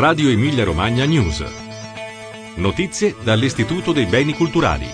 Radio Emilia Romagna News. Notizie dall'Istituto dei Beni Culturali.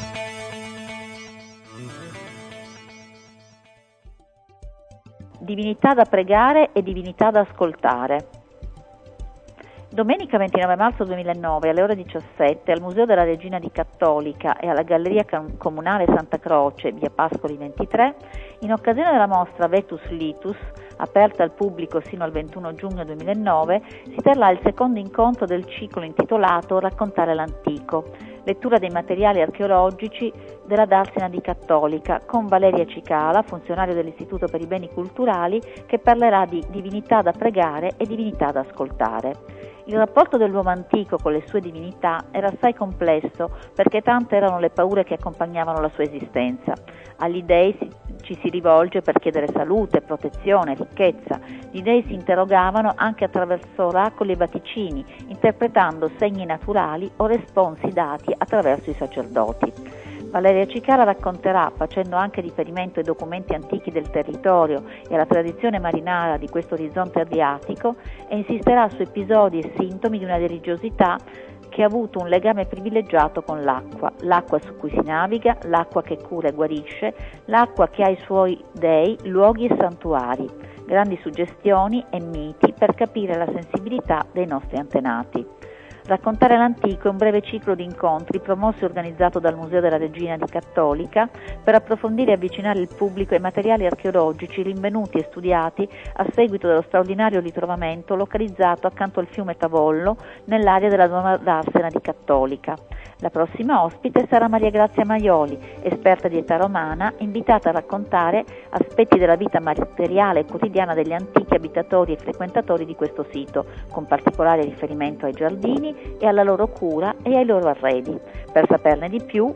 Divinità da pregare e divinità da ascoltare. Domenica 29 marzo 2009 alle ore 17 al Museo della Regina di Cattolica e alla Galleria Comunale Santa Croce, via Pascoli 23, in occasione della mostra Vetus Litus, aperta al pubblico sino al 21 giugno 2009, si terrà il secondo incontro del ciclo intitolato Raccontare l'antico, lettura dei materiali archeologici della Darsena di Cattolica, con Valeria Cicala, funzionario dell'Istituto per i Beni Culturali, che parlerà di divinità da pregare e divinità da ascoltare. Il rapporto dell'uomo antico con le sue divinità era assai complesso perché tante erano le paure che accompagnavano la sua esistenza. Agli dei ci si rivolge per chiedere salute, protezione, ricchezza. Gli dei si interrogavano anche attraverso oracoli e vaticini, interpretando segni naturali o responsi dati attraverso i sacerdoti. Valeria Cicala racconterà, facendo anche riferimento ai documenti antichi del territorio e alla tradizione marinara di questo orizzonte adriatico, e insisterà su episodi e sintomi di una religiosità che ha avuto un legame privilegiato con l'acqua, l'acqua su cui si naviga, l'acqua che cura e guarisce, l'acqua che ha i suoi dei, luoghi e santuari, grandi suggestioni e miti per capire la sensibilità dei nostri antenati. Raccontare l'antico è un breve ciclo di incontri promosso e organizzato dal Museo della Regina di Cattolica per approfondire e avvicinare il pubblico ai materiali archeologici rinvenuti e studiati a seguito dello straordinario ritrovamento localizzato accanto al fiume Tavollo nell'area della nuova Darsena di Cattolica. La prossima ospite sarà Maria Grazia Maioli, esperta di età romana, invitata a raccontare aspetti della vita materiale e quotidiana degli antichi abitatori e frequentatori di questo sito, con particolare riferimento ai giardini e alla loro cura e ai loro arredi. Per saperne di più,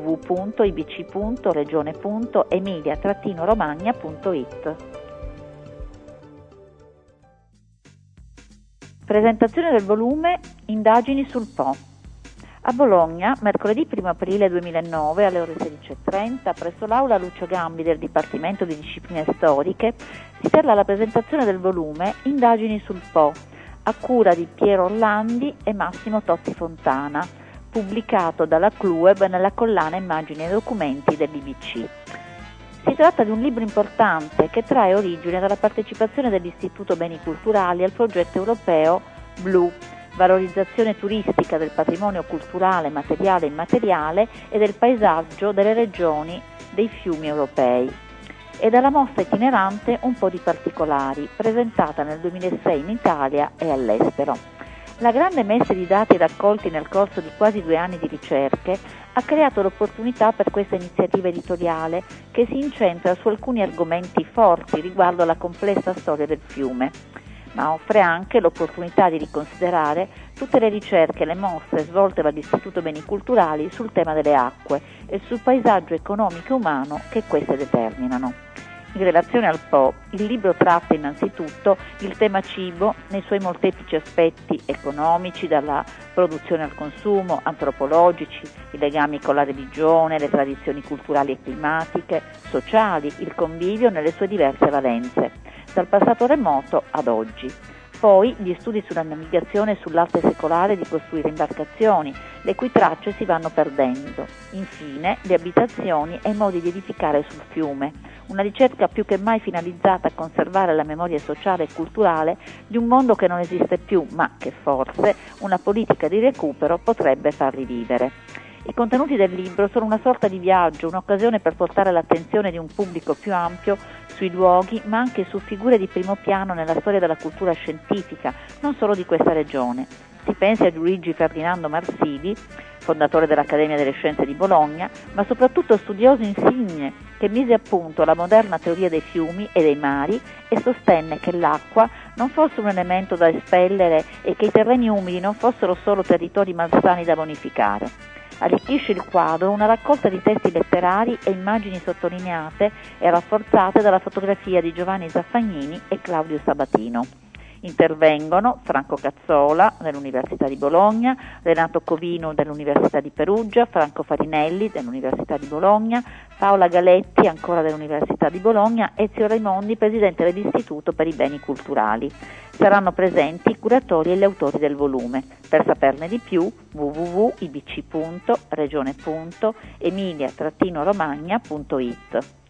www.ibc.regione.emilia-romagna.it. Presentazione del volume Indagini sul Po. A Bologna, mercoledì 1 aprile 2009 alle ore 16:30, presso l'aula Lucio Gambi del Dipartimento di Discipline Storiche, si terrà la presentazione del volume Indagini sul Po, a cura di Piero Orlandi e Massimo Totti Fontana, pubblicato dalla CLUEB nella collana Immagini e Documenti dell'IBC. Si tratta di un libro importante che trae origine dalla partecipazione dell'Istituto Beni Culturali al progetto europeo BLU, valorizzazione turistica del patrimonio culturale, materiale e immateriale e del paesaggio delle regioni dei fiumi europei, e dalla mostra itinerante Un po' di particolari, presentata nel 2006 in Italia e all'estero. La grande messe di dati raccolti nel corso di quasi 2 anni di ricerche ha creato l'opportunità per questa iniziativa editoriale che si incentra su alcuni argomenti forti riguardo alla complessa storia del fiume, ma offre anche l'opportunità di riconsiderare tutte le ricerche e le mostre svolte dall'Istituto Beni Culturali sul tema delle acque e sul paesaggio economico e umano che queste determinano. In relazione al Po, il libro tratta innanzitutto il tema cibo nei suoi molteplici aspetti economici, dalla produzione al consumo, antropologici, i legami con la religione, le tradizioni culturali e climatiche, sociali, il convivio nelle sue diverse valenze, dal passato remoto ad oggi. Poi gli studi sulla navigazione e sull'arte secolare di costruire imbarcazioni, le cui tracce si vanno perdendo. Infine, le abitazioni e i modi di edificare sul fiume, una ricerca più che mai finalizzata a conservare la memoria sociale e culturale di un mondo che non esiste più, ma che forse una politica di recupero potrebbe far rivivere. I contenuti del libro sono una sorta di viaggio, un'occasione per portare l'attenzione di un pubblico più ampio sui luoghi, ma anche su figure di primo piano nella storia della cultura scientifica, non solo di questa regione. Si pensi a Luigi Ferdinando Marsili, fondatore dell'Accademia delle Scienze di Bologna, ma soprattutto studioso insigne che mise a punto la moderna teoria dei fiumi e dei mari e sostenne che l'acqua non fosse un elemento da espellere e che i terreni umidi non fossero solo territori malsani da bonificare. Arricchisce il quadro una raccolta di testi letterari e immagini sottolineate e rafforzate dalla fotografia di Giovanni Zaffagnini e Claudio Sabatino. Intervengono Franco Cazzola dell'Università di Bologna, Renato Covino dell'Università di Perugia, Franco Farinelli dell'Università di Bologna, Paola Galetti ancora dell'Università di Bologna, Ezio Raimondi, presidente dell'Istituto per i Beni Culturali. Saranno presenti i curatori e gli autori del volume. Per saperne di più www.ibc.regione.emilia-romagna.it.